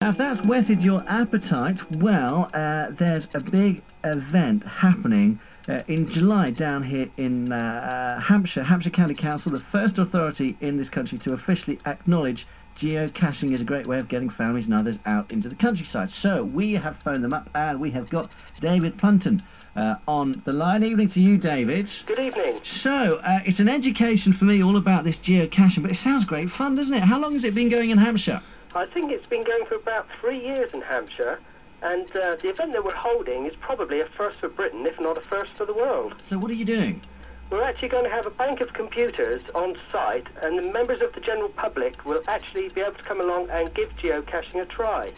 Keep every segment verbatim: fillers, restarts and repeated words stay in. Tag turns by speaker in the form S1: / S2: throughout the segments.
S1: Now, if that's whetted your appetite, well, uh, there's a big event happening uh, in July down here in uh, Hampshire, Hampshire County Council, the first authority in this country to officially acknowledge geocaching is a great way of getting families and others out into the countryside. So we have phoned them up and we have got David Plunton uh, on the line. Evening to you, David.
S2: Good evening.
S1: So uh, it's an education for me all about this geocaching, but it sounds great fun, doesn't it? How long has it been going in Hampshire?
S2: I think it's been going for about three years in Hampshire, and uh, the event that we're holding is probably a first for Britain, if not a first for the world.
S1: So what are you doing?
S2: We're actually going to have a bank of computers on site, and the members of the general public will actually be able to come along and give geocaching a try.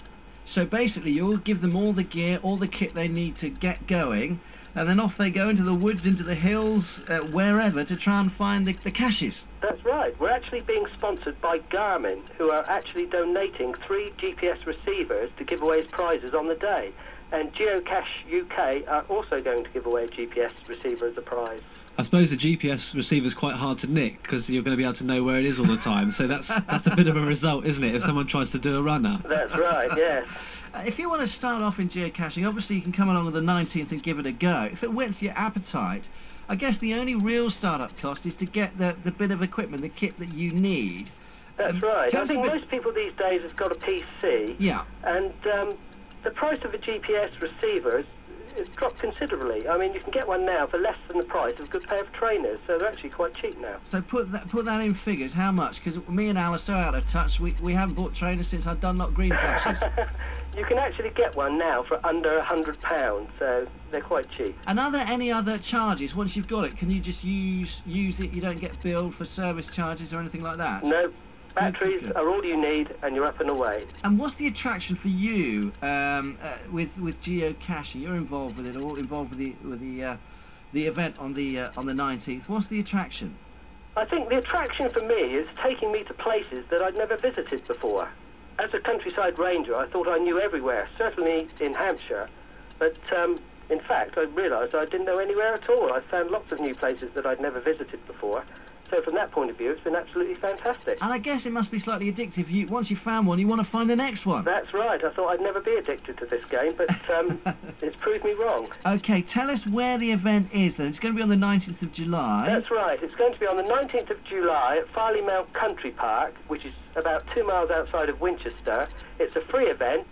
S1: So basically you'll give them all the gear, all the kit they need to get going, and then off they go into the woods, into the hills, uh, wherever, to try and find the, the caches.
S2: That's right. We're actually being sponsored by Garmin, who are actually donating three G P S receivers to give away as prizes on the day. And Geocache U K are also going to give away a G P S receiver as a prize.
S3: I suppose the G P S receiver is quite hard to nick because you're going to be able to know where it is all the time. So that's that's a bit of a result, isn't it, if someone tries to do a runner?
S2: That's right, yes.
S1: Uh, if you want to start off in geocaching, obviously you can come along on the nineteenth and give it a go. If it whets your appetite, I guess the only real start-up cost is to get the, the bit of equipment, the kit that you need.
S2: That's
S1: Um,
S2: right.
S1: tell
S2: I
S1: us a
S2: think
S1: bit-
S2: most people these days have got a P C,
S1: Yeah.
S2: and um, the price of a G P S receiver has it's dropped considerably. I mean, you can get one now for less than the price of a good pair of trainers, so they're actually quite cheap now.
S1: So put that put that in figures. How much? Because me and Al are so out of touch. We we haven't bought trainers since I've done Dunlop Green Flashes.
S2: You can actually get one now for under a hundred pounds, so they're quite cheap.
S1: And are there any other charges once you've got it? Can you just use use it? You don't get billed for service charges or anything like that?
S2: No, batteries
S1: Good.
S2: are all you need, and you're up and away.
S1: And what's the attraction for you um, uh, with with geocaching? You're involved with it, all involved with the with the uh, the event on the uh, on the nineteenth. What's the attraction?
S2: I think the attraction for me is taking me to places that I'd never visited before. As a countryside ranger, I thought I knew everywhere, certainly in Hampshire, but um, in fact I realised I didn't know anywhere at all. I found lots of new places that I'd never visited before. So from that point of view, it's been absolutely fantastic.
S1: And I guess it must be slightly addictive. You once you found one, you want to find the next one.
S2: That's right. I thought I'd never be addicted to this game, but um, it's proved me wrong.
S1: Okay, tell us where the event is then. It's going to be on the nineteenth of July.
S2: That's right. It's going to be on the nineteenth of July at Farley Mount Country Park, which is about two miles outside of Winchester. It's a free event,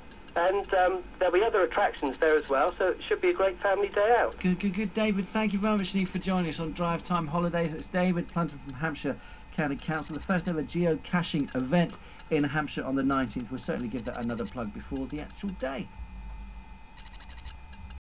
S2: and um, there'll be other attractions there as well, so it should be a great family day out.
S1: Good, good, good, David. Thank you very much indeed for joining us on Drive Time Holidays. It's David Plunton from Hampshire County Council, the first ever geocaching event in Hampshire on the nineteenth. We'll certainly give that another plug before the actual day.